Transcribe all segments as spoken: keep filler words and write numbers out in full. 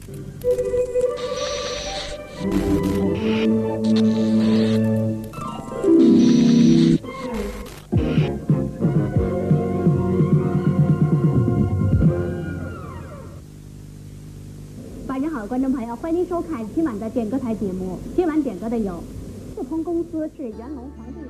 晚上好，观众朋友，欢迎收看今晚的点歌台节目。今晚点歌的有四通公司是元隆皇帝。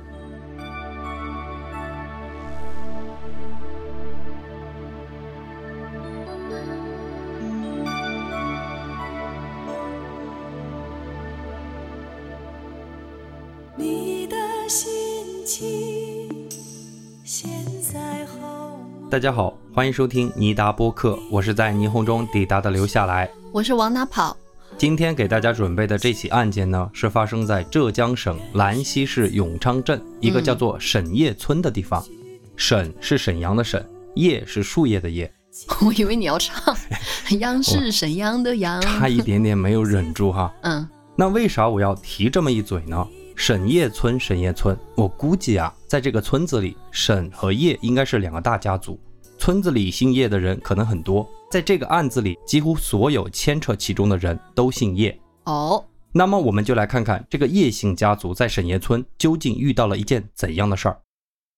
你的心情现在好。 大家好，欢迎收听尼达播客，我是在霓虹中抵达的留下来， 我是往哪跑。 今天给大家准备的这起案件呢，是发生在浙江省兰溪市永昌镇一个叫做沈叶村的地方。嗯、沈是沈阳的沈，叶是树叶的叶。 我以为你要唱央是沈阳的阳， 差一点点没有忍住哈。 嗯， 那为啥我要提这么一嘴呢？沈叶村，沈叶村，我估计啊，在这个村子里，沈和叶应该是两个大家族。村子里姓叶的人可能很多，在这个案子里，几乎所有牵扯其中的人都姓叶。 哦， 那么我们就来看看这个叶姓家族在沈叶村究竟遇到了一件怎样的事儿。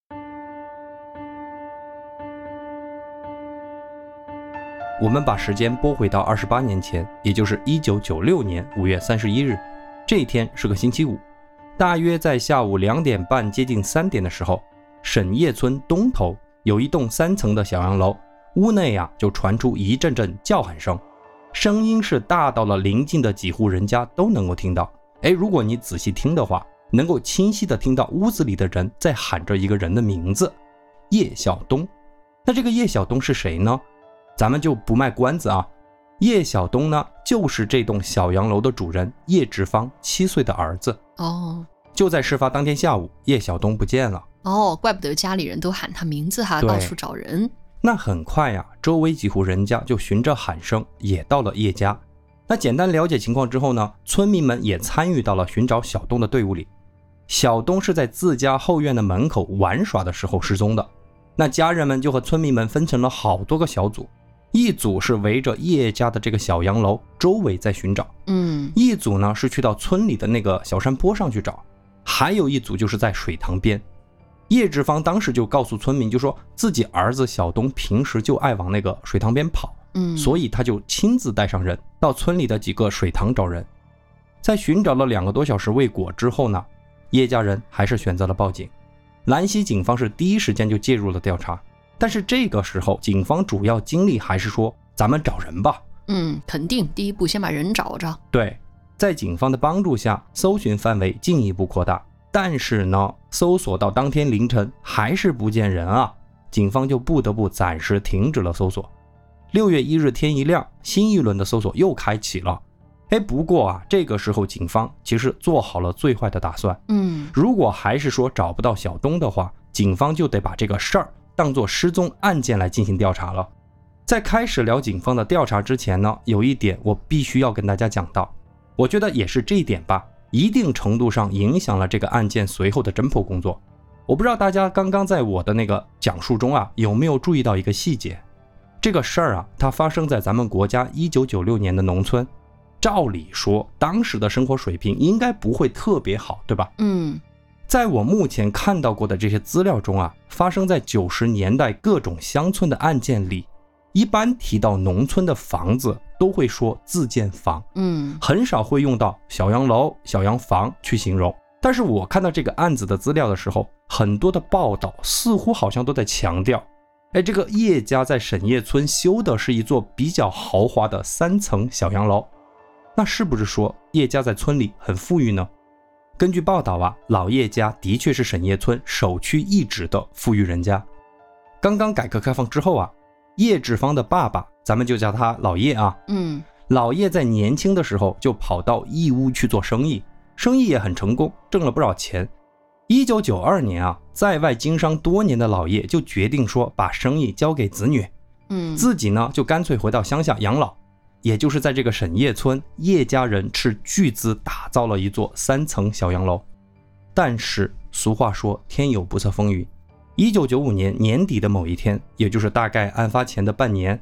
我们把时间拨回到二十八年前，也就是一九九六年五月三十一日，这一天是个星期五。大约在下午两点半接近三点的时候，沈叶村东头有一栋三层的小洋楼，屋内啊就传出一阵阵叫喊声，声音是大到了邻近的几户人家都能够听到。哎，如果你仔细听的话，能够清晰的听到屋子里的人在喊着一个人的名字，叶晓东。那这个叶晓东是谁呢？咱们就不卖关子啊。叶晓东呢，就是这栋小洋楼的主人叶志芳七岁的儿子。 哦， 就在事发当天下午，叶晓东不见了。 哦，怪不得家里人都喊他名字哈，到处找人。 那很快呀、啊，周围几户人家就循着喊声也到了叶家。那简单了解情况之后呢，村民们也参与到了寻找小东的队伍里。小东是在自家后院的门口玩耍的时候失踪的。那家人们就和村民们分成了好多个小组，一组是围着叶家的这个小洋楼周围在寻找， 嗯， 一组呢是去到村里的那个小山坡上去找，还有一组就是在水塘边。叶志芳当时就告诉村民，就说自己儿子小东平时就爱往那个水塘边跑， 嗯， 所以他就亲自带上人到村里的几个水塘找人。在寻找了两个多小时未果之后呢，叶家人还是选择了报警。兰溪警方是第一时间就介入了调查，但是这个时候警方主要精力还是说咱们找人吧。 嗯，肯定第一步先把人找着。 对，在警方的帮助下，搜寻范围进一步扩大，但是呢，搜索到当天凌晨还是不见人啊，警方就不得不暂时停止了搜索。六月一日天一亮，新一轮的搜索又开启了。哎，不过啊，这个时候警方其实做好了最坏的打算。 嗯， 如果还是说找不到小东的话，警方就得把这个事儿当作失踪案件来进行调查了。在开始聊警方的调查之前呢，有一点我必须要跟大家讲到，我觉得也是这一点吧，一定程度上影响了这个案件随后的侦破工作。我不知道大家刚刚在我的那个讲述中啊，有没有注意到一个细节。这个事儿啊，它发生在咱们国家一九九六年的农村。照理说，当时的生活水平应该不会特别好，对吧？ 嗯， 在我目前看到过的这些资料中啊，发生在九十年代各种乡村的案件里，一般提到农村的房子都会说自建房， 嗯， 很少会用到小洋楼、小洋房去形容。但是我看到这个案子的资料的时候，很多的报道似乎好像都在强调，哎，这个叶家在沈叶村修的是一座比较豪华的三层小洋楼。那是不是说叶家在村里很富裕呢？根据报道啊，老叶家的确是沈叶村首屈一指的富裕人家。刚刚改革开放之后啊，叶志芳的爸爸，咱们就叫他老叶啊， 嗯， 老叶在年轻的时候就跑到义乌去做生意，生意也很成功，挣了不少钱。一九九二年啊，在外经商多年的老叶就决定说把生意交给子女， 嗯， 自己呢就干脆回到乡下养老。也就是在这个沈叶村，叶家人斥巨资打造了一座三层小洋楼。但是俗话说天有不测风云，一九九五年年底的某一天，也就是大概案发前的半年，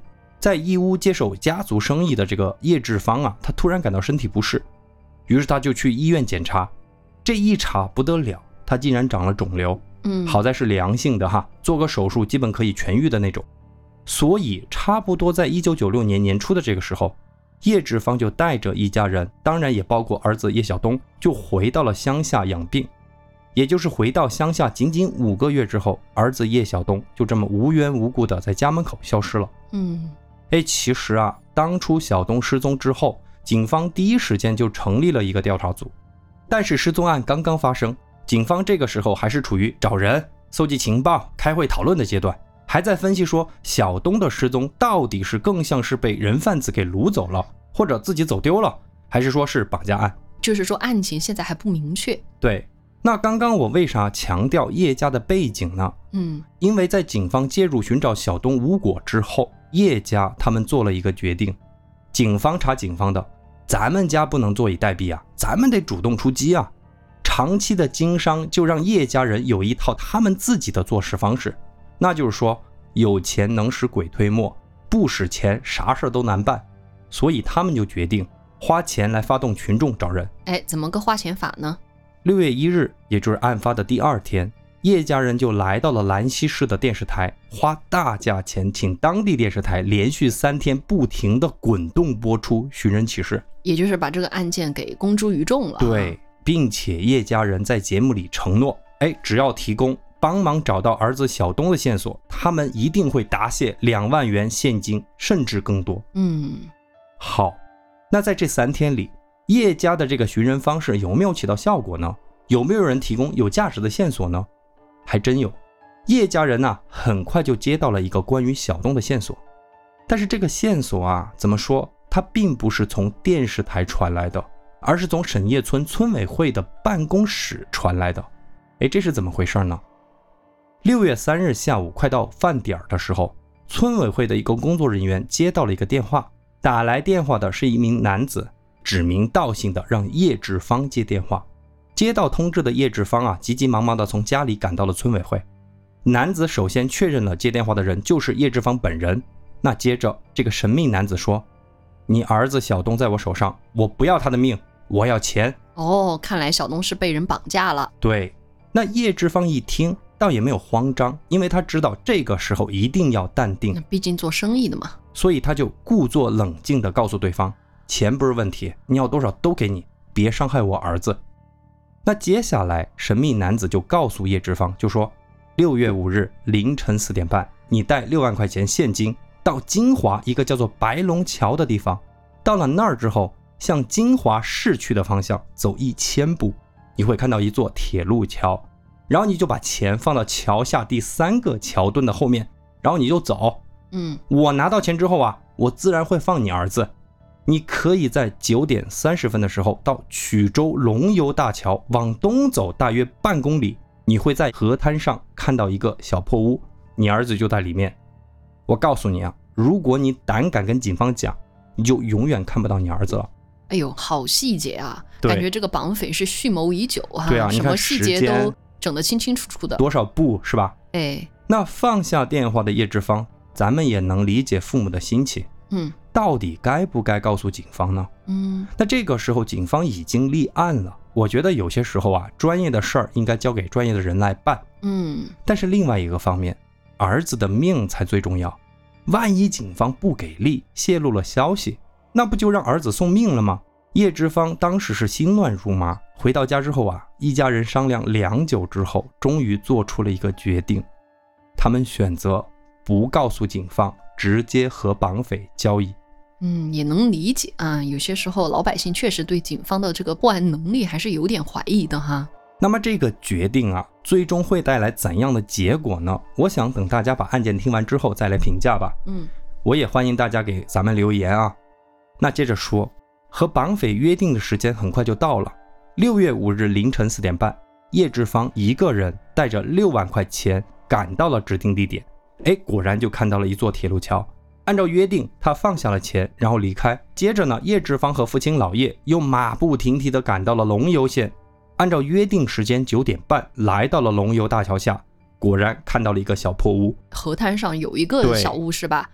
在义乌接手家族生意的这个叶志芳啊，他突然感到身体不适，于是他就去医院检查，这一查不得了，他竟然长了肿瘤。 嗯， 好在是良性的哈，做个手术基本可以痊愈的那种。所以差不多在一九九六年年初的这个时候，叶志芳就带着一家人，当然也包括儿子叶晓东，就回到了乡下养病。也就是回到乡下仅仅五个月之后，儿子叶晓东就这么无缘无故的在家门口消失了。 嗯， 哎，其实啊，当初晓东失踪之后，警方第一时间就成立了一个调查组，但是失踪案刚刚发生，警方这个时候还是处于找人、搜集情报、开会讨论的阶段，还在分析说晓东的失踪到底是更像是被人贩子给掳走了，或者自己走丢了，还是说是绑架案， 就是说案情现在还不明确。 对，那刚刚我为啥强调叶家的背景呢？ 嗯， 因为在警方介入寻找晓东无果之后，叶家他们做了一个决定，警方查警方的，咱们家不能坐以待毙啊，咱们得主动出击啊。长期的经商就让叶家人有一套他们自己的做事方式，那就是说有钱能使鬼推磨，不使钱啥事都难办，所以他们就决定花钱来发动群众找人。 哎，怎么个花钱法呢？ 六月一日，也就是案发的第二天，叶家人就来到了兰溪市的电视台，花大价钱请当地电视台连续三天不停的滚动播出寻人启事， 也就是把这个案件给公诸于众了。 对，并且叶家人在节目里承诺，哎，只要提供帮忙找到儿子晓东的线索，他们一定会答谢两万元现金，甚至更多。 嗯， 好，那在这三天里，叶家的这个寻人方式有没有起到效果呢？有没有人提供有价值的线索呢？还真有。叶家人啊，很快就接到了一个关于晓东的线索，但是这个线索啊，怎么说，它并不是从电视台传来的，而是从沈叶村村委会的办公室传来的。哎，这是怎么回事呢？六月三日下午快到饭点的时候，村委会的一个工作人员接到了一个电话，打来电话的是一名男子，指名道姓的让叶志芳接电话。接到通知的叶志芳啊，急急忙忙的从家里赶到了村委会。男子首先确认了接电话的人就是叶志芳本人。那接着这个神秘男子说，你儿子晓东在我手上，我不要他的命，我要钱。 哦，看来晓东是被人绑架了。 对，那叶志芳一听倒也没有慌张，因为他知道这个时候一定要淡定， 那毕竟做生意的嘛， 所以他就故作冷静地告诉对方，钱不是问题，你要多少都给你，别伤害我儿子。那接下来神秘男子就告诉叶志芳，就说六月五日凌晨四点半，你带六万块钱现金到金华一个叫做白龙桥的地方，到了那儿之后，向金华市区的方向走一千步，你会看到一座铁路桥，然后你就把钱放到桥下第三个桥墩的后面，然后你就走。 嗯， 我拿到钱之后啊，我自然会放你儿子。你可以在九点三十分的时候到曲州龙游大桥往东走大约半公里，你会在河滩上看到一个小破屋，你儿子就在里面。我告诉你啊，如果你胆敢跟警方讲，你就永远看不到你儿子了。 哎呦，好细节啊，感觉这个绑匪是蓄谋已久啊。 对啊， 什么细节都整得清清楚楚的。 多少步是吧？ 哎， 那放下电话的叶志芳，咱们也能理解父母的心情。 嗯， 到底该不该告诉警方呢？ 嗯， 那这个时候警方已经立案了，我觉得有些时候啊，专业的事儿应该交给专业的人来办。 嗯， 但是另外一个方面，儿子的命才最重要。万一警方不给力，泄露了消息，那不就让儿子送命了吗？叶志芳当时是心乱如麻，回到家之后啊，一家人商量良久之后，终于做出了一个决定，他们选择不告诉警方，直接和绑匪交易。 嗯，也能理解啊，有些时候老百姓确实对警方的这个破案能力还是有点怀疑的哈。 那么这个决定啊，最终会带来怎样的结果呢？我想等大家把案件听完之后再来评价吧。 嗯， 我也欢迎大家给咱们留言啊。那接着说，和绑匪约定的时间很快就到了。六月五日凌晨四点半，叶志芳一个人带着六万块钱赶到了指定地点。哎，果然就看到了一座铁路桥。按照约定，他放下了钱，然后离开。接着呢，叶志芳和父亲老叶又马不停蹄地赶到了龙游县。按照约定时间九点半来到了龙游大桥下，果然看到了一个小破屋。 河滩上有一个小屋是吧？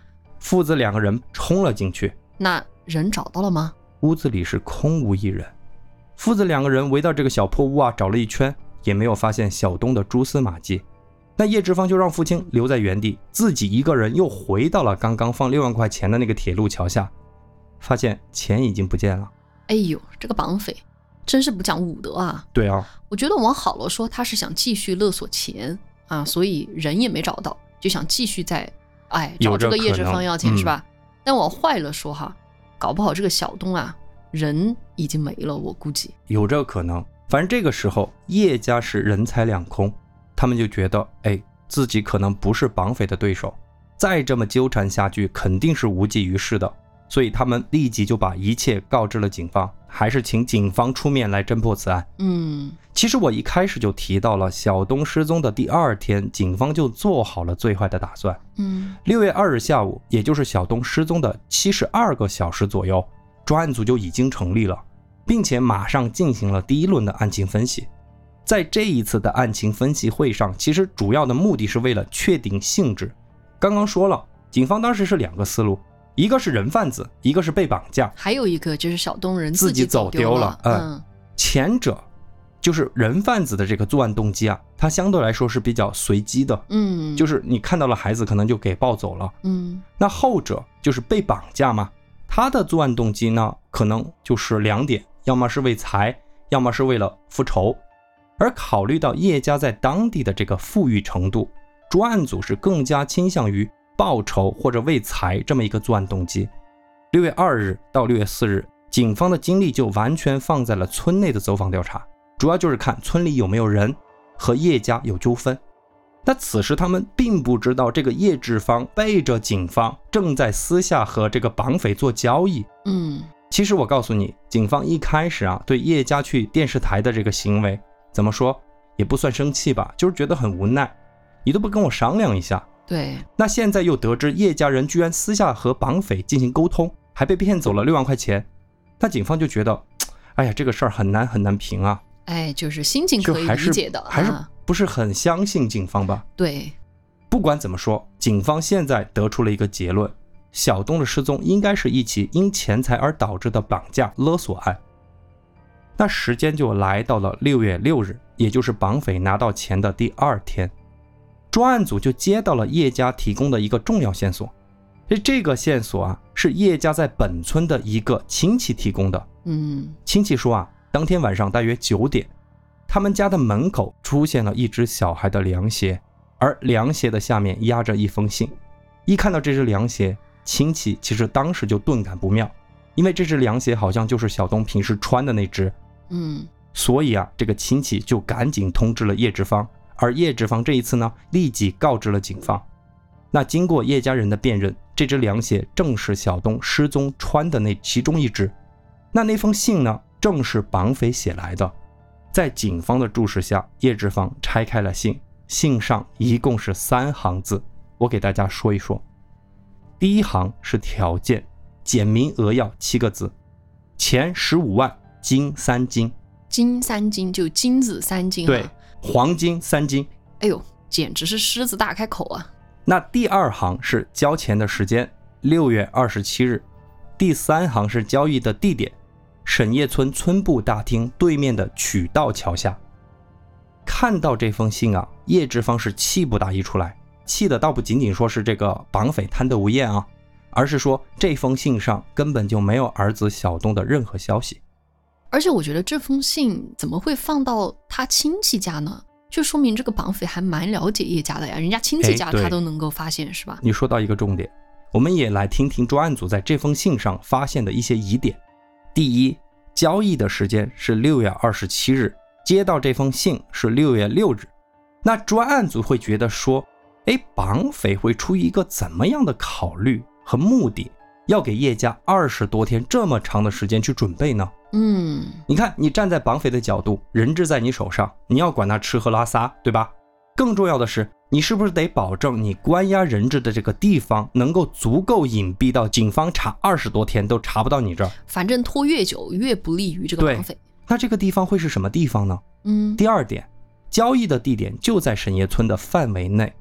父子两个人冲了进去。 那人找到了吗？ 屋子里是空无一人。父子两个人围到这个小破屋啊，找了一圈，也没有发现小东的蛛丝马迹。那叶志芳就让父亲留在原地，自己一个人又回到了刚刚放六万块钱的那个铁路桥下，发现钱已经不见了。 哎呦，这个绑匪真是不讲武德啊！ 对啊， 我觉得往好了说，他是想继续勒索钱啊，所以人也没找到，就想继续在哎找这个叶志芳要钱、嗯、是吧？但往坏了说哈，搞不好这个小东啊人已经没了，我估计有这可能。反正这个时候叶家是人财两空，他们就觉得哎，自己可能不是绑匪的对手，再这么纠缠下去肯定是无济于事的，所以他们立即就把一切告知了警方，还是请警方出面来侦破此案。 嗯， 其实我一开始就提到了，小东失踪的第二天，警方就做好了最坏的打算。 嗯， 六月二日下午，也就是小东失踪的七十二个小时左右，专案组就已经成立了，并且马上进行了第一轮的案情分析。在这一次的案情分析会上，其实主要的目的是为了确定性质。刚刚说了，警方当时是两个思路，一个是人贩子，一个是被绑架， 还有一个就是小东人自己走丢了。 嗯， 嗯前者就是人贩子的这个作案动机啊，它相对来说是比较随机的。 嗯， 就是你看到了孩子，可能就给抱走了。 嗯， 那后者就是被绑架嘛，他的作案动机呢，可能就是两点，要么是为财，要么是为了复仇。而考虑到叶家在当地的这个富裕程度，专案组是更加倾向于报仇或者为财这么一个作案动机。六月二日到六月四日，警方的精力就完全放在了村内的走访调查，主要就是看村里有没有人和叶家有纠纷。那此时他们并不知道这个叶志芳背着警方正在私下和这个绑匪做交易。 嗯， 其实我告诉你，警方一开始啊对叶家去电视台的这个行为，怎么说也不算生气吧，就是觉得很无奈，你都不跟我商量一下。 对， 那现在又得知叶家人居然私下和绑匪进行沟通，还被骗走了六万块钱，那警方就觉得哎呀，这个事儿很难很难评啊。 哎，就是心情可以理解的， 还是还是不是很相信警方吧？ 对， 不管怎么说，警方现在得出了一个结论，小东的失踪应该是一起因钱财而导致的绑架勒索案。那时间就来到了六月六日，也就是绑匪拿到钱的第二天，专案组就接到了叶家提供的一个重要线索。这个线索啊，是叶家在本村的一个亲戚提供的。 嗯， 亲戚说啊，当天晚上大约九点，他们家的门口出现了一只小孩的凉鞋，而凉鞋的下面压着一封信。一看到这只凉鞋，亲戚其实当时就顿感不妙，因为这只凉鞋好像就是小东平时穿的那只。 嗯， 所以啊，这个亲戚就赶紧通知了叶志芳，而叶志芳这一次呢，立即告知了警方。那经过叶家人的辨认，这只凉鞋正是小东失踪穿的那其中一只。那那封信呢，正是绑匪写来的。在警方的注视下，叶志芳拆开了信，信上一共是三行字，我给大家说一说。第一行是条件，简明扼要七个字，钱十五万，金三斤。 金三斤就金子三斤、啊、 对，黄金三斤。 哎呦，简直是狮子大开口啊。 那第二行是交钱的时间，六月二十七日。第三行是交易的地点，沈叶村村部大厅对面的曲道桥下。看到这封信啊，叶志芳是气不打一处来，气的倒不仅仅说是这个绑匪贪得无厌啊，而是说这封信上根本就没有儿子小东的任何消息。 而且我觉得这封信怎么会放到他亲戚家呢？就说明这个绑匪还蛮了解叶家的呀，人家亲戚家他都能够发现，是吧？ 你说到一个重点，我们也来听听专案组在这封信上发现的一些疑点。第一，交易的时间是六月二十七日，接到这封信是六月六日。那专案组会觉得说，哎，绑匪会出于一个怎么样的考虑和目的，要给叶家二十多天这么长的时间去准备呢？ 嗯， 你看，你站在绑匪的角度，人质在你手上，你要管他吃喝拉撒，对吧？更重要的是，你是不是得保证你关押人质的这个地方能够足够隐蔽到警方查二十多天都查不到你这儿？ 反正拖越久越不利于这个绑匪。 那这个地方会是什么地方呢？ 嗯， 第二点，交易的地点就在沈叶村的范围内。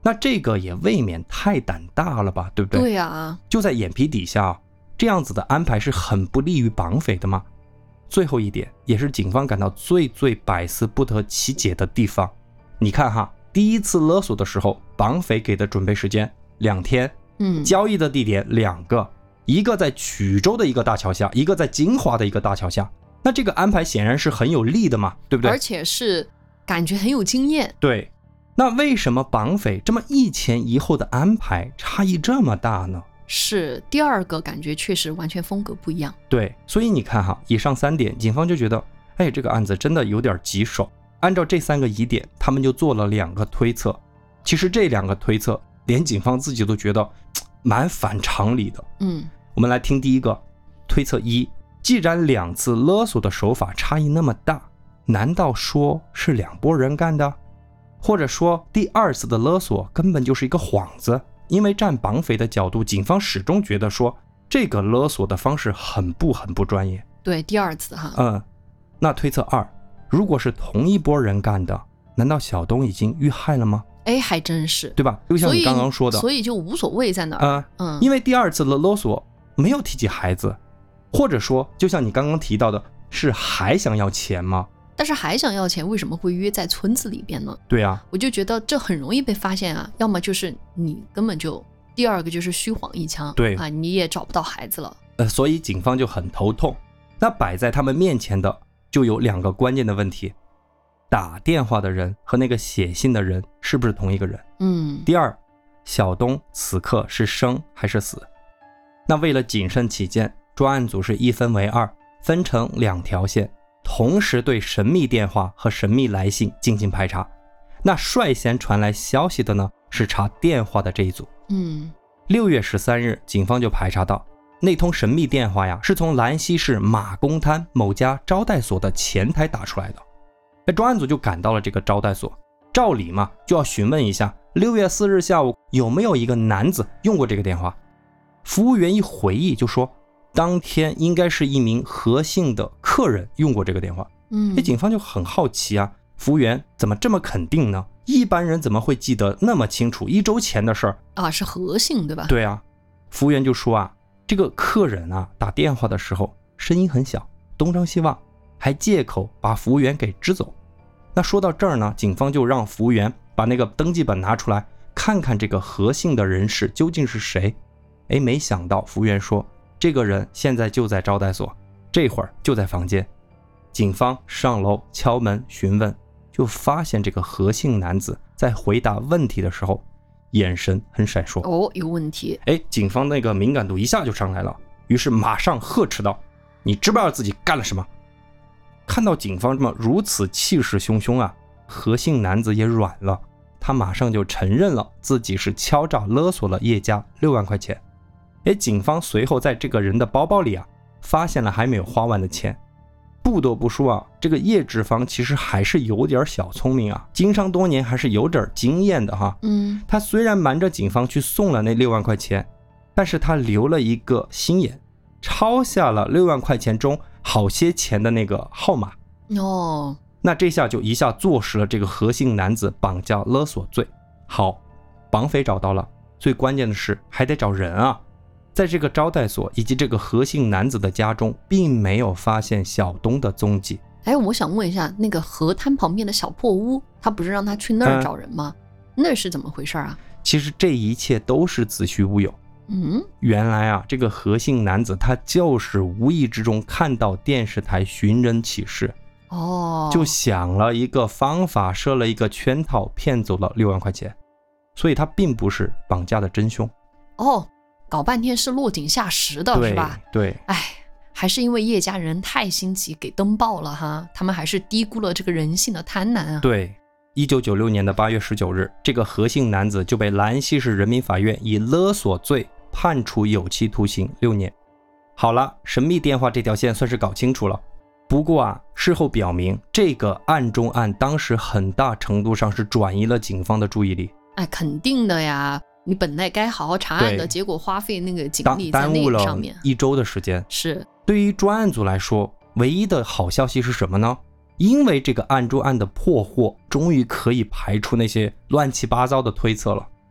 那这个也未免太胆大了吧，对不对？ 对啊， 就在眼皮底下，这样子的安排是很不利于绑匪的嘛。最后一点也是警方感到最最百思不得其解的地方，你看哈，第一次勒索的时候，绑匪给的准备时间两天， 嗯， 交易的地点两个，一个在衢州的一个大桥下，一个在金华的一个大桥下。那这个安排显然是很有利的嘛，对不对？ 而且是感觉很有经验。 对，那为什么绑匪这么一前一后的安排差异这么大呢？ 是第二个感觉确实完全风格不一样。 对，所以你看哈，以上三点，警方就觉得，哎，这个案子真的有点棘手。按照这三个疑点，他们就做了两个推测。其实这两个推测，连警方自己都觉得蛮反常理的。 嗯， 我们来听第一个推测一。既然两次勒索的手法差异那么大，难道说是两拨人干的？或者说第二次的勒索根本就是一个幌子？因为站绑匪的角度，警方始终觉得说这个勒索的方式很不很不专业。 对，第二次哈。 嗯，那推测二，如果是同一拨人干的，难道小东已经遇害了吗？ 哎，还真是， 对吧？就像你刚刚说的， 所以就无所谓在哪儿。 嗯嗯，因为第二次的勒索没有提及孩子。或者说就像你刚刚提到的，是还想要钱吗？ 但是还想要钱为什么会约在村子里边呢？ 对啊， 我就觉得这很容易被发现啊，要么就是你根本就，第二个就是虚晃一枪， 对啊，你也找不到孩子了。 呃，所以警方就很头痛。那摆在他们面前的就有两个关键的问题：打电话的人和那个写信的人是不是同一个人？ 嗯。 第二，小东此刻是生还是死？那为了谨慎起见，专案组是一分为二，分成两条线，同时对神秘电话和神秘来信进行排查。那率先传来消息的呢，是查电话的这一组。 嗯， 六月十三日，警方就排查到那通神秘电话呀，是从兰溪市马公滩某家招待所的前台打出来的。那专案组就赶到了这个招待所，照理嘛，就要询问一下六月四日下午有没有一个男子用过这个电话。服务员一回忆就说，当天应该是一名何姓的客人用过这个电话。 嗯， 警方就很好奇啊，服务员怎么这么肯定呢？一般人怎么会记得那么清楚一周前的事儿啊？是何姓对吧？ 对啊，服务员就说啊，这个客人啊打电话的时候声音很小，东张西望，还借口把服务员给支走。那说到这儿呢，警方就让服务员把那个登记本拿出来，看看这个何姓的人士究竟是谁。哎，没想到服务员说，这个人现在就在招待所，这会儿就在房间。警方上楼敲门询问，就发现这个何姓男子在回答问题的时候眼神很闪烁。 哦，有问题。 哎，警方那个敏感度一下就上来了，于是马上呵斥道，你知不知道自己干了什么？看到警方这么如此气势汹汹啊，何姓男子也软了，他马上就承认了自己是敲诈勒索了叶家六万块钱。哎，警方随后在这个人的包包里啊，发现了还没有花完的钱。不得不说啊，这个叶志芳其实还是有点小聪明啊，经商多年还是有点经验的哈。 嗯， 他虽然瞒着警方去送了那六万块钱，但是他留了一个心眼，抄下了六万块钱中好些钱的那个号码。 哦， 那这下就一下坐实了这个何姓男子绑架勒索罪。好，绑匪找到了，最关键的是还得找人啊。在这个招待所以及这个何姓男子的家中，并没有发现小东的踪迹。 哎，我想问一下，那个河滩旁边的小破屋，他不是让他去那儿找人吗？嗯、那是怎么回事啊？ 其实这一切都是子虚乌有。 嗯， 原来啊，这个何姓男子他就是无意之中看到电视台寻人启事， 哦， 就想了一个方法，设了一个圈套，骗走了六万块钱。所以他并不是绑架的真凶。 哦。搞半天是落井下石的是吧？ 对， 哎，还是因为叶家人太心急给登报了哈，他们还是低估了这个人性的贪婪啊。 对，一九九六年的八月十九日，这个何姓男子就被兰溪市人民法院以勒索罪判处有期徒刑六年。好了，神秘电话这条线算是搞清楚了。不过啊，事后表明，这个案中案当时很大程度上是转移了警方的注意力。 哎，肯定的呀。你本来该好好查案的，结果花费那个警力在那个上面， 耽误了一周的时间。 是， 对于专案组来说，唯一的好消息是什么呢？因为这个案中案的破获，终于可以排除那些乱七八糟的推测了。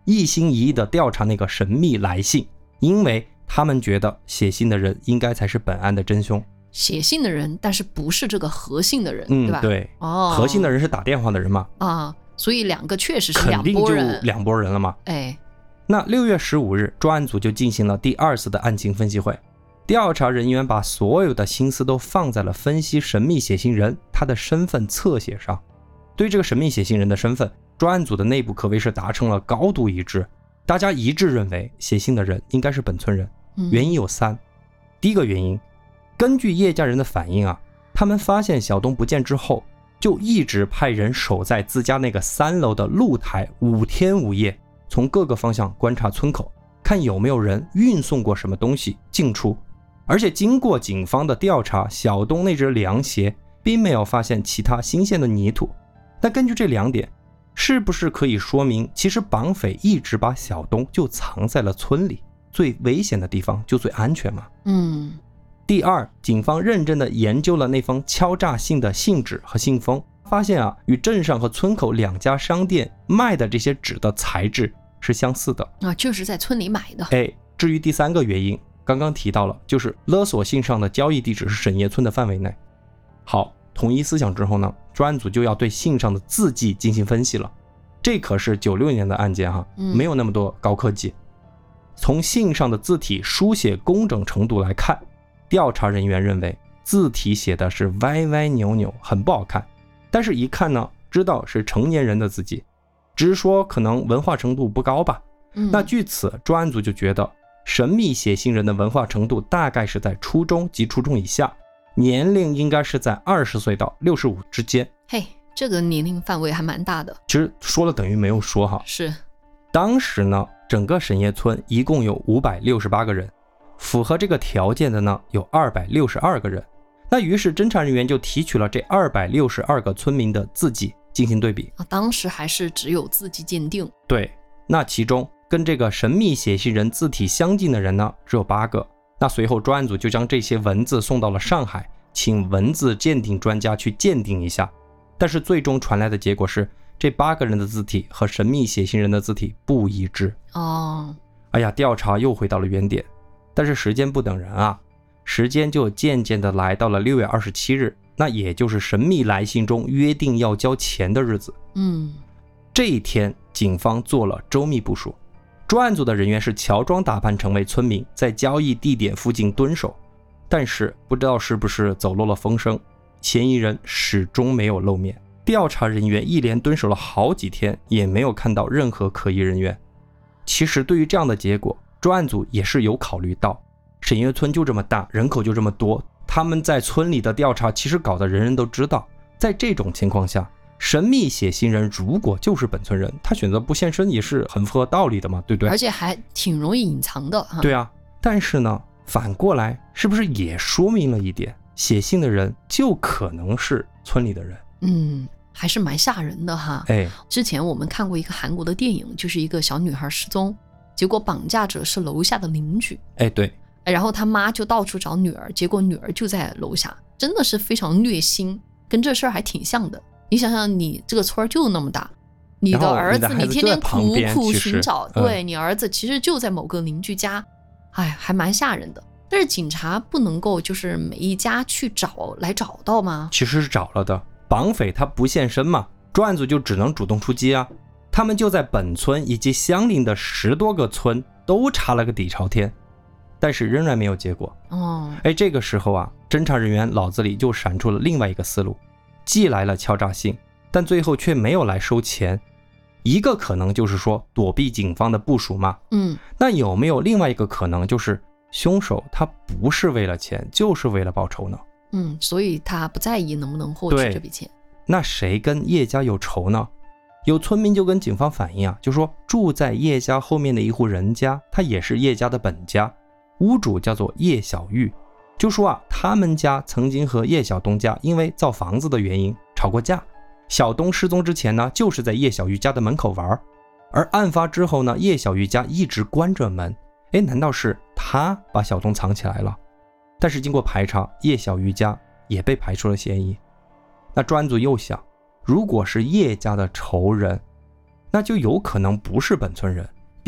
一心一意地调查那个神秘来信，因为他们觉得写信的人应该才是本案的真凶。 写信的人，但是不是这个何姓的人， 嗯， 对吧？ 对， 哦， 何姓的人是打电话的人嘛？ 啊，所以两个确实是两拨人， 肯定就两拨人了嘛。 哎， 那六月十五日，专案组就进行了第二次的案情分析会，调查人员把所有的心思都放在了分析神秘写信人他的身份侧写上。对这个神秘写信人的身份，专案组的内部可谓是达成了高度一致，大家一致认为写信的人应该是本村人。原因有三，第一个原因，根据叶家人的反应啊，他们发现小东不见之后，就一直派人守在自家那个三楼的露台，五天五夜，从各个方向观察村口，看有没有人运送过什么东西进出。而且经过警方的调查，小东那只凉鞋并没有发现其他新鲜的泥土。那根据这两点，是不是可以说明其实绑匪一直把小东就藏在了村里，最危险的地方就最安全嘛？ 嗯。 第二，警方认真地研究了那封敲诈信的信纸和信封，发现啊，与镇上和村口两家商店卖的这些纸的材质是相似的啊，就是在村里买的。 哎，至于第三个原因，刚刚提到了，就是勒索信上的交易地址是沈叶村的范围内。好，统一思想之后呢，专案组就要对信上的字迹进行分析了。这可是九六年的案件哈，没有那么多高科技。从信上的字体书写工整程度来看，调查人员认为字体写的是歪歪扭扭，很不好看，但是一看呢，知道是成年人的字迹，只是说可能文化程度不高吧。 嗯、 那据此，专案组就觉得神秘写信人的文化程度大概是在初中及初中以下，年龄应该是在二十岁到六十五之间。 嘿，这个年龄范围还蛮大的。 其实说了等于没有说哈。 是。 当时呢，整个沈叶村一共有五百六十八个人，符合这个条件的呢有二百六十二个人。那于是侦查人员就提取了这二百六十二个村民的字迹进行对比。 啊，当时还是只有字迹鉴定。 对，那其中跟这个神秘写信人字体相近的人呢只有八个。那随后专案组就将这些文字送到了上海，请文字鉴定专家去鉴定一下。但是最终传来的结果是，这八个人的字体和神秘写信人的字体不一致。 哦， 哎呀，调查又回到了原点。但是时间不等人啊，时间就渐渐的来到了六月二十七日，那也就是神秘来信中约定要交钱的日子。 嗯， 这一天警方做了周密部署，专案组的人员是乔装打扮成为村民，在交易地点附近蹲守。但是不知道是不是走漏了风声，嫌疑人始终没有露面。调查人员一连蹲守了好几天，也没有看到任何可疑人员。其实对于这样的结果，专案组也是有考虑到，沈叶村就这么大，人口就这么多，他们在村里的调查其实搞得人人都知道。在这种情况下，神秘写信人如果就是本村人，他选择不现身也是很符合道理的嘛，对不对？ 而且还挺容易隐藏的、啊、 对啊，但是呢，反过来是不是也说明了一点，写信的人就可能是村里的人？ 嗯，还是蛮吓人的哈。 哎， 之前我们看过一个韩国的电影，就是一个小女孩失踪，结果绑架者是楼下的邻居。 哎，对， 然后他妈就到处找女儿，结果女儿就在楼下，真的是非常虐心，跟这事儿还挺像的。你想想，你这个村就那么大，你的儿子你天天苦苦寻找，对、嗯、你儿子其实就在某个邻居家，哎，还蛮吓人的。但是警察不能够就是每一家去找来找到吗？ 其实是找了的，绑匪他不现身嘛，专案组就只能主动出击啊。他们就在本村以及相邻的十多个村都查了个底朝天，但是仍然没有结果。 哦， 哎，这个时候啊，侦查人员脑子里就闪出了另外一个思路，寄来了敲诈信，但最后却没有来收钱。一个可能就是说躲避警方的部署嘛。 嗯， 那有没有另外一个可能，就是凶手他不是为了钱，就是为了报仇呢？ 嗯，所以他不在意能不能获取这笔钱。 那谁跟叶家有仇呢？有村民就跟警方反映啊，就说住在叶家后面的一户人家，他也是叶家的本家，屋主叫做叶小玉，就说啊，他们家曾经和叶小东家因为造房子的原因吵过架。小东失踪之前呢，就是在叶小玉家的门口玩，而案发之后呢，叶小玉家一直关着门。哎，难道是他把小东藏起来了？但是经过排查，叶小玉家也被排除了嫌疑。那专案组又想，如果是叶家的仇人，那就有可能不是本村人，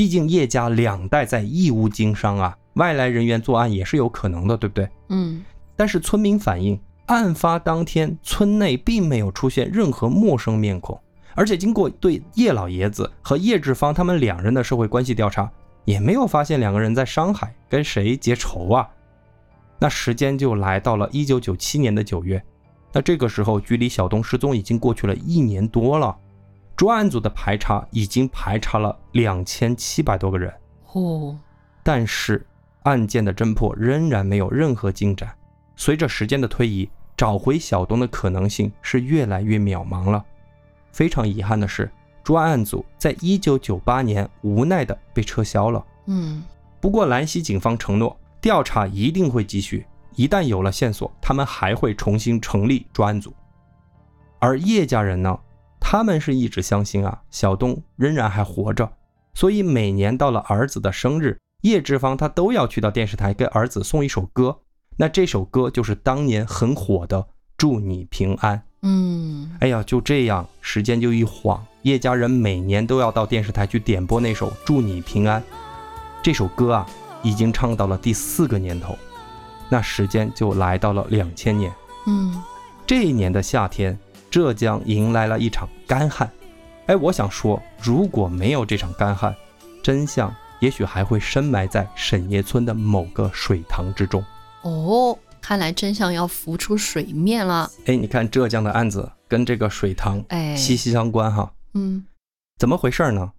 毕竟叶家两代在义乌经商啊，外来人员作案也是有可能的，对不对？ 嗯。 但是村民反映，案发当天村内并没有出现任何陌生面孔，而且经过对叶老爷子和叶志芳他们两人的社会关系调查，也没有发现两个人在上海跟谁结仇啊。那时间就来到了一九九七年的九月，那这个时候距离小东失踪已经过去了一年多了，专案组的排查已经排查了两千七百多个人哦， 但是案件的侦破仍然没有任何进展。随着时间的推移，找回小东的可能性是越来越渺茫了。非常遗憾的是，专案组在一九九八年无奈的被撤销了。 嗯， 不过兰溪警方承诺，调查一定会继续，一旦有了线索，他们还会重新成立专案组。而叶家人呢，他们是一直相信啊，小东仍然还活着，所以每年到了儿子的生日，叶志芳他都要去到电视台给儿子送一首歌。那这首歌就是当年很火的《祝你平安》。 嗯， 哎呀，就这样，时间就一晃，叶家人每年都要到电视台去点播那首《祝你平安》。这首歌啊，已经唱到了第四个年头，那时间就来到了两千年。 嗯， 这一年的夏天，浙江迎来了一场干旱。哎，我想说，如果没有这场干旱，真相也许还会深埋在沈叶村的某个水塘之中。 哦，看来真相要浮出水面了。 哎，你看浙江的案子跟这个水塘息息相关哈。 嗯， 怎么回事呢？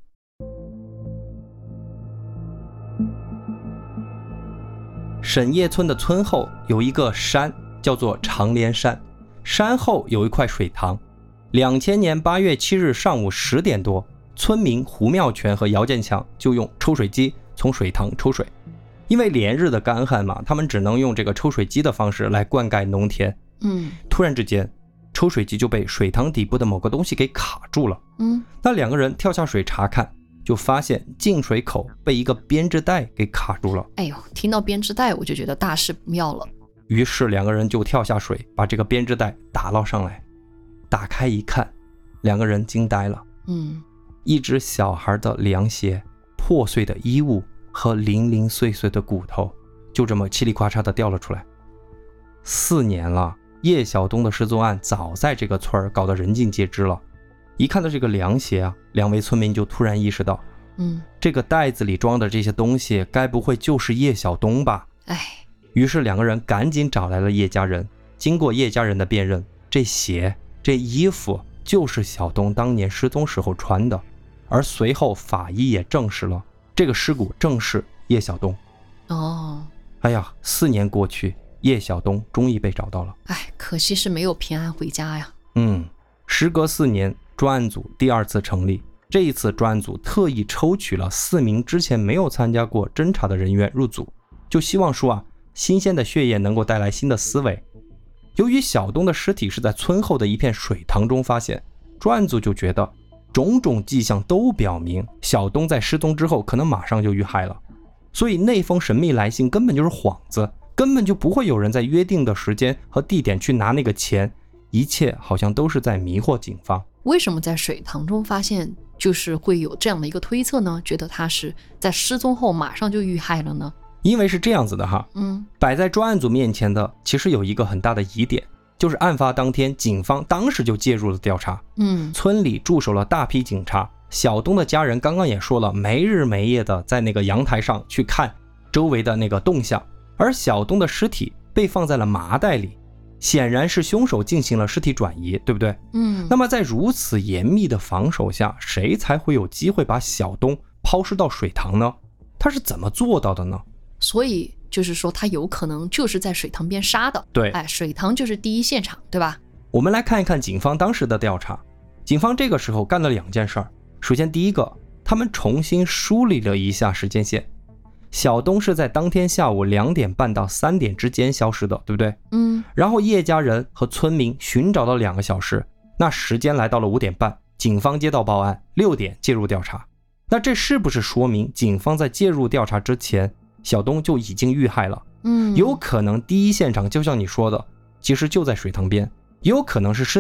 沈叶村的村后有一个山，叫做长连山，山后有一块水塘。两千年八月七日上午十点多，村民胡妙全和姚建强就用抽水机从水塘抽水。因为连日的干旱嘛，他们只能用这个抽水机的方式来灌溉农田。 嗯， 突然之间，抽水机就被水塘底部的某个东西给卡住了。 嗯， 那两个人跳下水查看，就发现进水口被一个编织袋给卡住了。 哎呦，听到编织袋我就觉得大事不妙了。 于是两个人就跳下水，把这个编织袋打捞上来。打开一看，两个人惊呆了。 嗯， 一只小孩的凉鞋、破碎的衣物和零零碎碎的骨头就这么嘁里呱嚓的掉了出来。四年了，叶晓东的失踪案早在这个村儿搞得人尽皆知了。一看到这个凉鞋啊，两位村民就突然意识到， 嗯， 这个袋子里装的这些东西该不会就是叶晓东吧？ 哎， 于是两个人赶紧找来了叶家人。经过叶家人的辨认，这鞋这衣服就是小东当年失踪时候穿的，而随后法医也证实了这个尸骨正是叶晓东。 哦， 哎呀，四年过去，叶晓东终于被找到了。 哎，可惜是没有平安回家呀。 嗯，时隔四年，专案组第二次成立。这一次专案组特意抽取了四名之前没有参加过侦查的人员入组，就希望说啊，新鲜的血液能够带来新的思维。由于小东的尸体是在村后的一片水塘中发现，专案组就觉得种种迹象都表明小东在失踪之后可能马上就遇害了，所以那封神秘来信根本就是幌子，根本就不会有人在约定的时间和地点去拿那个钱，一切好像都是在迷惑警方。 为什么在水塘中发现就是会有这样的一个推测呢？觉得他是在失踪后马上就遇害了呢？ 因为是这样子的哈， 嗯， 摆在专案组面前的其实有一个很大的疑点，就是案发当天警方当时就介入了调查。 嗯， 村里驻守了大批警察，小东的家人刚刚也说了，没日没夜的在那个阳台上去看周围的那个动向，而小东的尸体被放在了麻袋里，显然是凶手进行了尸体转移，对不对？ 嗯， 那么在如此严密的防守下，谁才会有机会把小东抛尸到水塘呢？他是怎么做到的呢？ 所以就是说他有可能就是在水塘边杀的。 对， 哎，水塘就是第一现场，对吧？ 我们来看一看警方当时的调查。警方这个时候干了两件事儿。首先第一个，他们重新梳理了一下时间线。小东是在当天下午两点半到三点之间消失的，对不对？ 嗯， 然后叶家人和村民寻找了两个小时，那时间来到了五点半，警方接到报案，六点介入调查。那这是不是说明警方在介入调查之前，小东就已经遇害了？ 嗯， 有可能第一现场就像你说的，其实就在水塘边，也有可能是尸体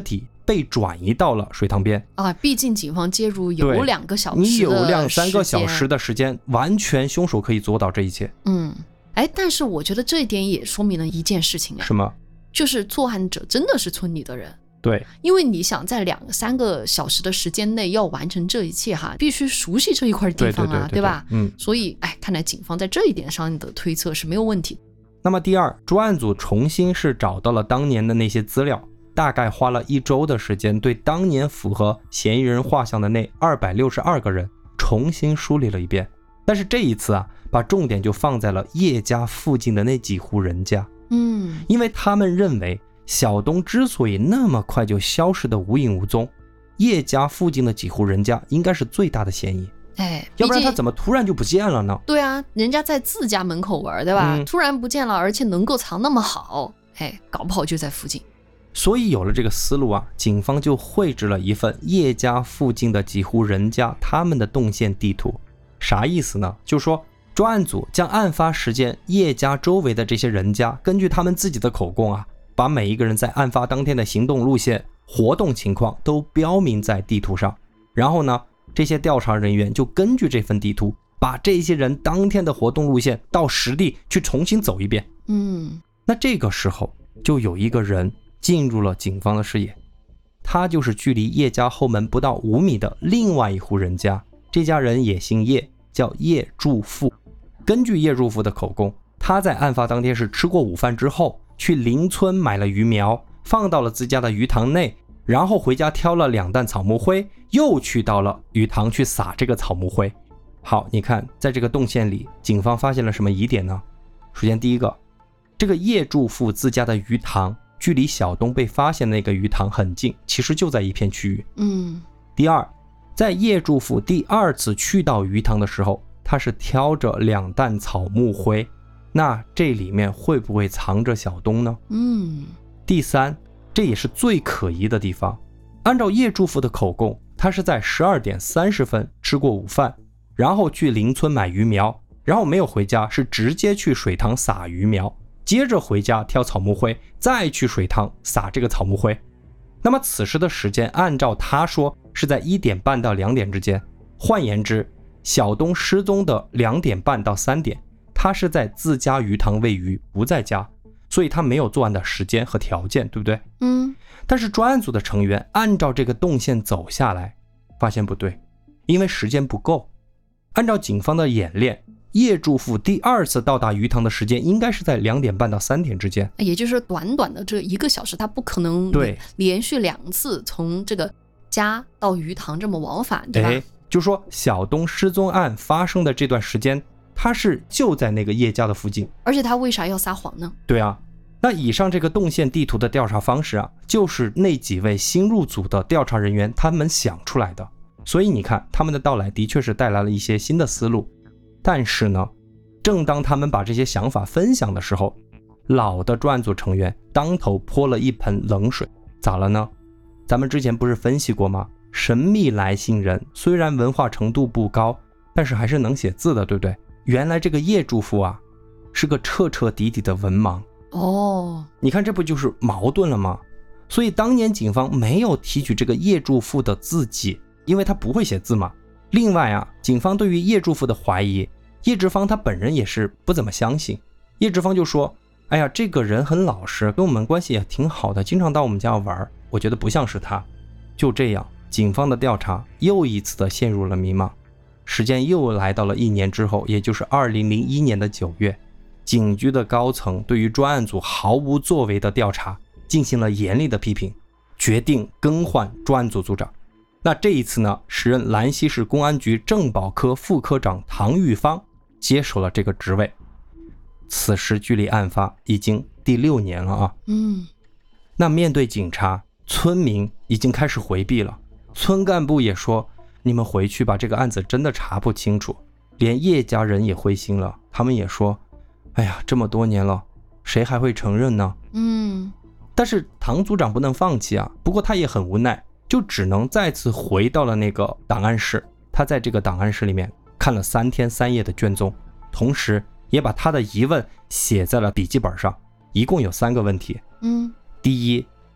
被转移到了水塘边啊，毕竟警方介入有两个小时的你有两三个小时的时间，完全凶手可以做到这一切。 嗯，哎，但是我觉得这一点也说明了一件事情， 什么？ 就是作案者真的是村里的人。 对， 因为你想在两三个小时的时间内要完成这一切哈，必须熟悉这一块地方啊， 对, 对, 对, 对, 对吧？ 嗯， 所以哎，看来警方在这一点上的推测是没有问题。 那么第二，专案组重新是找到了当年的那些资料，大概花了一周的时间，对当年符合嫌疑人画像的那二百六十二个人重新梳理了一遍。但是这一次啊，把重点就放在了叶家附近的那几户人家。 嗯， 因为他们认为小东之所以那么快就消失得无影无踪，叶家附近的几户人家应该是最大的嫌疑。 哎， 要不然他怎么突然就不见了呢？ 对啊，人家在自家门口玩，对吧？嗯、突然不见了，而且能够藏那么好，哎，搞不好就在附近。 所以有了这个思路啊，警方就绘制了一份叶家附近的几户人家他们的动线地图。啥意思呢？就是说专案组将案发时间叶家周围的这些人家，根据他们自己的口供啊，把每一个人在案发当天的行动路线、活动情况都标明在地图上。然后呢，这些调查人员就根据这份地图，把这些人当天的活动路线到实地去重新走一遍。 嗯， 那这个时候就有一个人进入了警方的视野，他就是距离叶家后门不到五米的另外一户人家。这家人也姓叶，叫叶祝富。根据叶祝富的口供，他在案发当天是吃过午饭之后，去邻村买了鱼苗，放到了自家的鱼塘内，然后回家挑了两担草木灰，又去到了鱼塘去撒这个草木灰。好，你看在这个动线里，警方发现了什么疑点呢？首先第一个，这个叶祝富自家的鱼塘距离小东被发现的那个鱼塘很近，其实就在一片区域。 嗯。 第二，在叶祝富第二次去到鱼塘的时候，他是挑着两担草木灰，那这里面会不会藏着小东呢？ 嗯。 第三，这也是最可疑的地方，按照叶祝富的口供，他是在十二点三十分吃过午饭，然后去邻村买鱼苗，然后没有回家，是直接去水塘撒鱼苗，接着回家挑草木灰，再去水塘撒这个草木灰。那么此时的时间按照他说是在一点半到两点之间，换言之，小东失踪的两点半到三点，他是在自家鱼塘喂鱼，不在家，所以他没有作案的时间和条件，对不对？ 嗯。 但是专案组的成员按照这个动线走下来，发现不对，因为时间不够。按照警方的演练，叶祝富第二次到达鱼塘的时间应该是在两点半到三点之间， 也就是短短的这一个小时，他不可能对连续两次从这个家到鱼塘这么往返，对吧？ 哎，就说小东失踪案发生的这段时间，他是就在那个叶家的附近， 而且他为啥要撒谎呢？ 对啊，那以上这个动线地图的调查方式啊，就是那几位新入组的调查人员他们想出来的，所以你看他们的到来的确是带来了一些新的思路。但是呢，正当他们把这些想法分享的时候，老的专案组成员当头泼了一盆冷水。咋了呢？咱们之前不是分析过吗？神秘来信人虽然文化程度不高，但是还是能写字的，对不对？原来这个叶祝富啊，是个彻彻底底的文盲。 哦， 你看这不就是矛盾了吗？所以当年警方没有提取这个叶祝富的字迹，因为他不会写字嘛。另外啊，警方对于叶祝富的怀疑，叶志芳他本人也是不怎么相信。叶志芳就说，哎呀，这个人很老实，跟我们关系也挺好的，经常到我们家玩，我觉得不像是他。就这样，警方的调查又一次的陷入了迷茫。时间又来到了一年之后，也就是二零零一年的九月，警局的高层对于专案组毫无作为的调查进行了严厉的批评，决定更换专案组组长。那这一次呢，时任兰溪市公安局政保科副科长唐玉芳接手了这个职位。此时距离案发已经第六年了啊。 嗯， 那面对警察，村民已经开始回避了。村干部也说，你们回去吧，这个案子真的查不清楚。连叶家人也灰心了，他们也说，哎呀，这么多年了，谁还会承认呢？ 嗯， 但是唐组长不能放弃啊，不过他也很无奈，就只能再次回到了那个档案室。他在这个档案室里面看了三天三夜的卷宗，同时也把他的疑问写在了笔记本上，一共有三个问题。 嗯， 第一，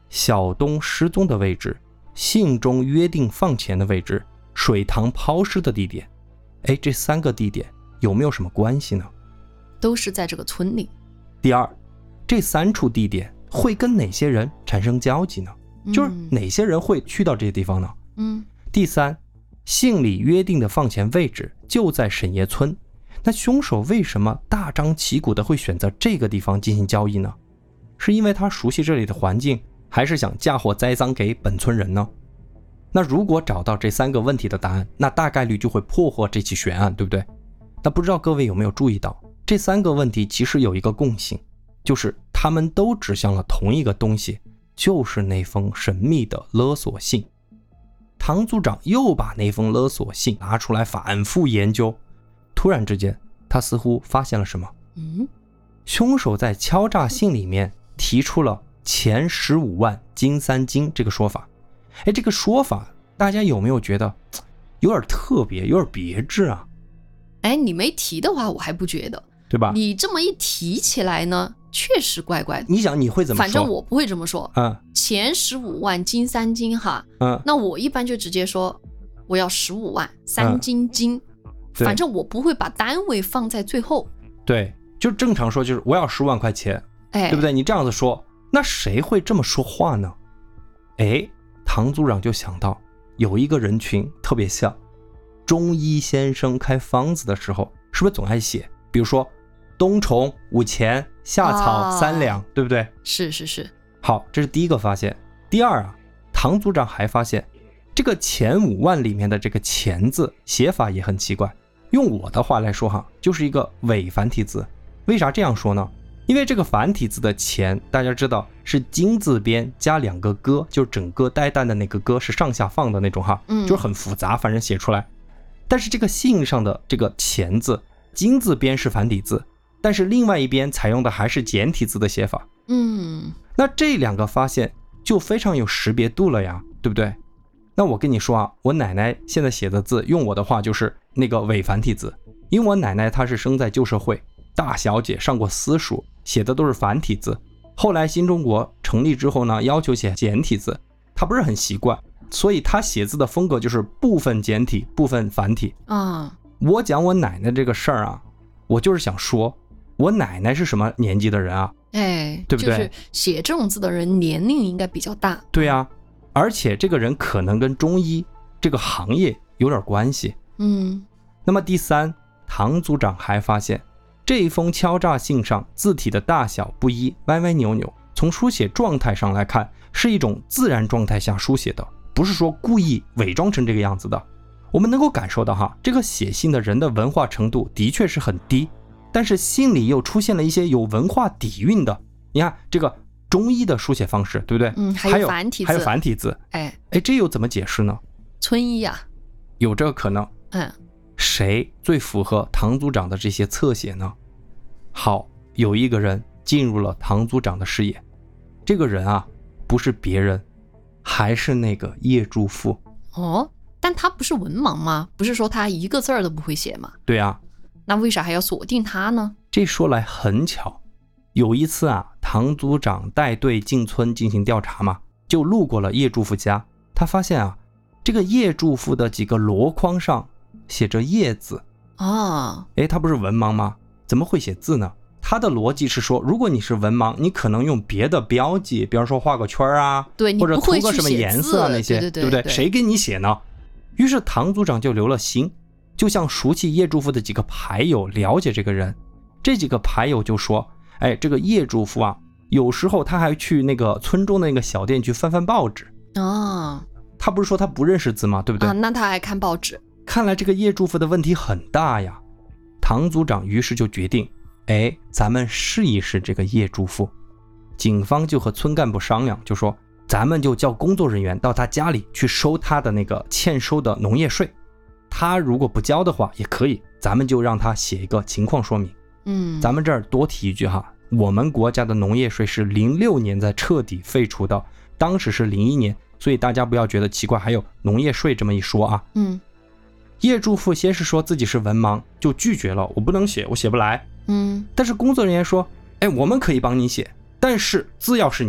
小东失踪的位置、信中约定放钱的位置、水塘抛尸的地点。哎，这三个地点有没有什么关系呢？ 都是在这个村里。 第二，这三处地点会跟哪些人产生交集呢？ 嗯、 就是哪些人会去到这些地方呢？ 嗯。 第三，信里约定的放钱位置就在沈爷村，那凶手为什么大张旗鼓的会选择这个地方进行交易呢？是因为他熟悉这里的环境，还是想嫁祸栽赃给本村人呢？那如果找到这三个问题的答案，那大概率就会破获这起悬案，对不对？那不知道各位有没有注意到，这三个问题其实有一个共性，就是他们都指向了同一个东西，就是那封神秘的勒索信。唐组长又把那封勒索信拿出来反复研究，突然之间他似乎发现了什么。 嗯， 凶手在敲诈信里面提出了钱十五万金三金这个说法。哎，这个说法大家有没有觉得有点特别，有点别致啊？ 哎，你没提的话我还不觉得， 对吧？ 你这么一提起来呢，确实怪怪的。 你想你会怎么说？ 反正我不会这么说。 嗯， 钱十五万金三金哈。 嗯， 那我一般就直接说我要十五万三金金、嗯、反正我不会把单位放在最后。 对，就正常说就是我要十万块钱， 哎， 对不对？你这样子说，那谁会这么说话呢？哎，唐组长就想到有一个人群特别像中医先生开方子的时候，是不是总爱写，比如说冬虫五钱，夏草三两、啊、对不对？ 是是是。 好，这是第一个发现。第二啊，唐组长还发现这个前五万里面的这个钱字写法也很奇怪，用我的话来说哈，就是一个伪繁体字。为啥这样说呢？因为这个繁体字的钱大家知道是金字边加两个戈，就是整个带蛋的那个戈是上下放的那种哈， 嗯， 就是很复杂，反正写出来。但是这个信上的这个钱字，金字边是繁体字，但是另外一边采用的还是简体字的写法。 嗯， 那这两个发现就非常有识别度了呀，对不对？那我跟你说啊，我奶奶现在写的字，用我的话就是那个伪繁体字，因为我奶奶她是生在旧社会，大小姐，上过私塾，写的都是繁体字。后来新中国成立之后呢，要求写简体字，她不是很习惯，所以她写字的风格就是部分简体，部分繁体啊。 我讲我奶奶这个事儿啊，我就是想说，我奶奶是什么年纪的人啊？ 哎， 对不对？ 就是写这种字的人年龄应该比较大。 对啊，而且这个人可能跟中医这个行业有点关系。 嗯， 那么第三，唐组长还发现这一封敲诈信上字体的大小不一，歪歪扭扭，从书写状态上来看是一种自然状态下书写的，不是说故意伪装成这个样子的。我们能够感受到哈，这个写信的人的文化程度的确是很低，但是信里又出现了一些有文化底蕴的，你看这个中医的书写方式，对不对？ 嗯，还有繁体字， 还有繁体字， 哎哎，这又怎么解释呢？ 村医啊， 有这个可能。 嗯， 谁最符合唐组长的这些侧写呢？好，有一个人进入了唐组长的视野，这个人啊，不是别人，还是那个叶祝富。 哦，但他不是文盲吗？不是说他一个字儿都不会写吗？ 对啊， 那为啥还要锁定他呢？ 这说来很巧，有一次啊，唐组长带队进村进行调查嘛，就路过了叶祝富家，他发现啊，这个叶祝富的几个箩筐上写着叶字啊。 诶，他不是文盲吗？怎么会写字呢？他的逻辑是说，如果你是文盲，你可能用别的标记，比方说画个圈啊， 对， 或者涂个什么颜色啊那些， 对对对, 对不对？谁给你写呢？于是唐组长就留了心，就像熟悉叶祝富的几个牌友了解这个人。这几个牌友就说，哎，这个叶祝富啊，有时候他还去那个村中的那个小店去翻翻报纸啊。 他不是说他不认识字吗？对不对？ 啊，那他还看报纸。 看来这个叶祝富的问题很大呀。唐组长于是就决定，哎，咱们试一试这个叶祝富。警方就和村干部商量，就说咱们就叫工作人员到他家里去收他的那个欠收的农业税，他如果不交的话也可以，咱们就让他写一个情况说明。 嗯， 咱们这儿多提一句哈，我们国家的农业税是零六年才彻底废除的，当时是零一年，所以大家不要觉得奇怪，还有农业税这么一说啊。 嗯， 叶祝富先是说自己是文盲，就拒绝了，我不能写，我写不来。 嗯， 但是工作人员说，哎，我们可以帮你写，但是字要是你的，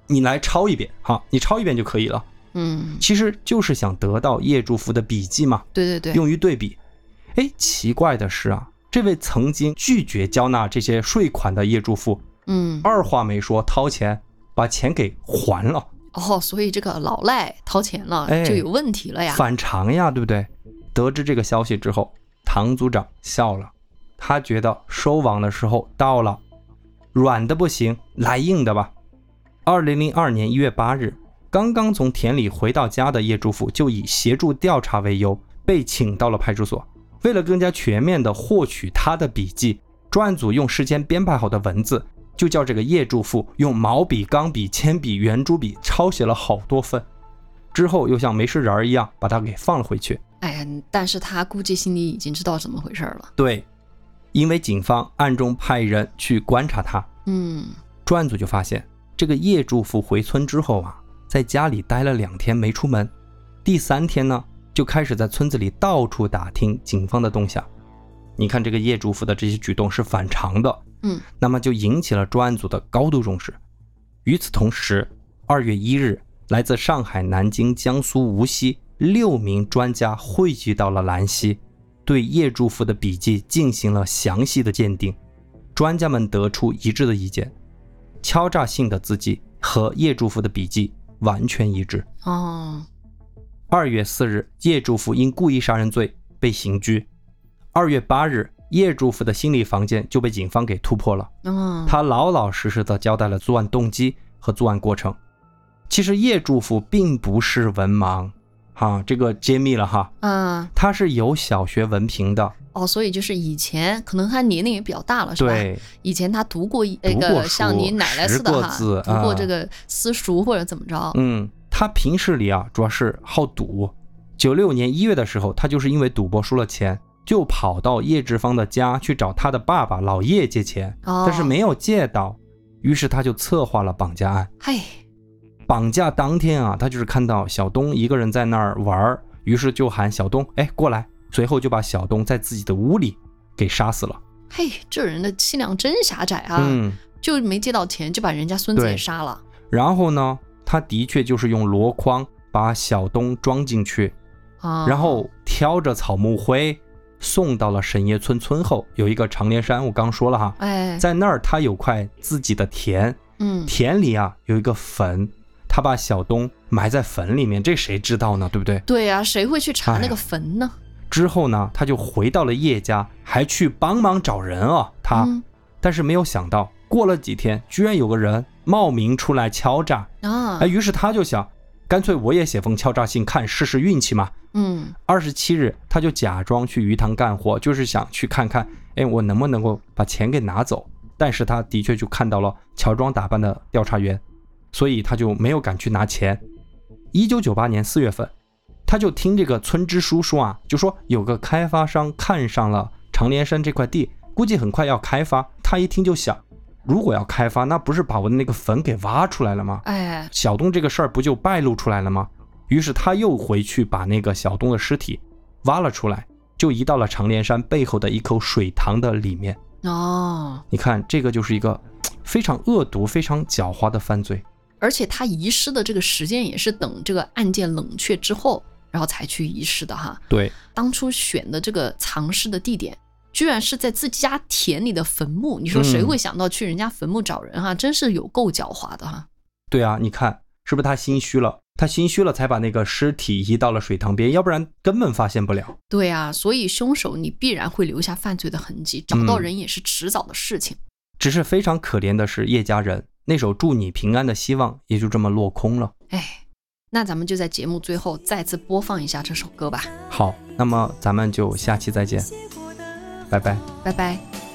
你来抄一遍哈，你抄一遍就可以了。 嗯， 其实就是想得到叶祝福的笔记嘛， 对对对， 用于对比。哎，奇怪的是啊，这位曾经拒绝交纳这些税款的叶祝福， 嗯， 二话没说掏钱把钱给还了。 哦，所以这个老赖掏钱了就有问题了呀， 反常呀，对不对？得知这个消息之后，唐组长笑了，他觉得收网的时候到了，软的不行，来硬的吧。二零零二年一月八日，刚刚从田里回到家的叶祝福就以协助调查为由被请到了派出所。为了更加全面地获取他的笔记，专案组用事先编排好的文字，就叫这个叶祝福用毛笔、钢笔、铅笔、圆珠笔抄写了好多份，之后又像没事人一样把他给放了回去。 哎，但是他估计心里已经知道怎么回事了。 对，因为警方暗中派人去观察他， 嗯， 专案组就发现这个叶祝福回村之后啊，在家里待了两天没出门，第三天呢就开始在村子里到处打听警方的动向。你看这个叶祝福的这些举动是反常的， 嗯， 那么就引起了专案组的高度重视。与此同时，二月一日，来自上海、南京、江苏、无锡六名专家汇聚到了兰溪，对叶祝福的笔记进行了详细的鉴定。专家们得出一致的意见，敲诈信的字迹和叶祝福的笔记完全一致。 哦， 二月四日，叶祝福因故意杀人罪被刑拘。二月八日，叶祝福的心理房间就被警方给突破了。 哦， 他老老实实的交代了作案动机和作案过程。其实叶祝福并不是文盲，哈，这个揭秘了哈。 嗯， 他是有小学文凭的。 哦，所以就是以前可能他年龄也比较大了，是吧？ 对， 以前他读过那个像你奶奶似的哈， 字读过这个私塾或者怎么着。 嗯，他平时里啊主要是好赌。九六年一月的时候，他就是因为赌博输了钱，就跑到叶志芳的家去找他的爸爸老叶借钱， 哦， 但是没有借到，于是他就策划了绑架案。 嘿， 绑架当天啊，他就是看到小东一个人在那儿玩，于是就喊小东，哎，过来，随后就把小东在自己的屋里给杀死了。 嘿，这人的气量真狭窄啊， 嗯， 就没借到钱就把人家孙子也杀了。 然后呢，他的确就是用箩筐把小东装进去， 啊， 然后挑着草木灰送到了沈叶村村后有一个长连山，我刚说了哈， 哎， 在那儿他有块自己的田， 嗯， 田里啊有一个坟，他把小东埋在坟里面，这谁知道呢，对不对？ 对啊，谁会去查那个坟呢？ 哎，之后呢，他就回到了叶家，还去帮忙找人啊，他、嗯、但是没有想到过了几天，居然有个人冒名出来敲诈啊， 哎，于是他就想，干脆我也写封敲诈信，看试试运气嘛。 嗯， 二十七日，他就假装去鱼塘干活，就是想去看看，哎，我能不能够把钱给拿走。但是他的确就看到了乔装打扮的调查员，所以他就没有敢去拿钱。一九九八年四月份，他就听这个村支书说啊，就说有个开发商看上了长连山这块地，估计很快要开发。他一听就想，如果要开发，那不是把我的那个坟给挖出来了吗？ 哎， 小东这个事儿不就败露出来了吗？于是他又回去把那个小东的尸体挖了出来，就移到了长连山背后的一口水塘的里面。 哦， 你看，这个就是一个非常恶毒、非常狡猾的犯罪。 而且他遗失的这个时间也是等这个案件冷却之后，然后才去遗失的哈。 对， 当初选的这个藏尸的地点，居然是在自己家田里的坟墓。你说谁会想到去人家坟墓找人哈？嗯、真是有够狡猾的哈。 对啊，你看是不是他心虚了？他心虚了才把那个尸体移到了水塘边，要不然根本发现不了。 对啊，所以凶手你必然会留下犯罪的痕迹，找到人也是迟早的事情。 嗯、只是非常可怜的是，叶家人那首祝你平安的希望也就这么落空了。 哎，那咱们就在节目最后再次播放一下这首歌吧。 好，那么咱们就下期再见，拜拜， 拜拜。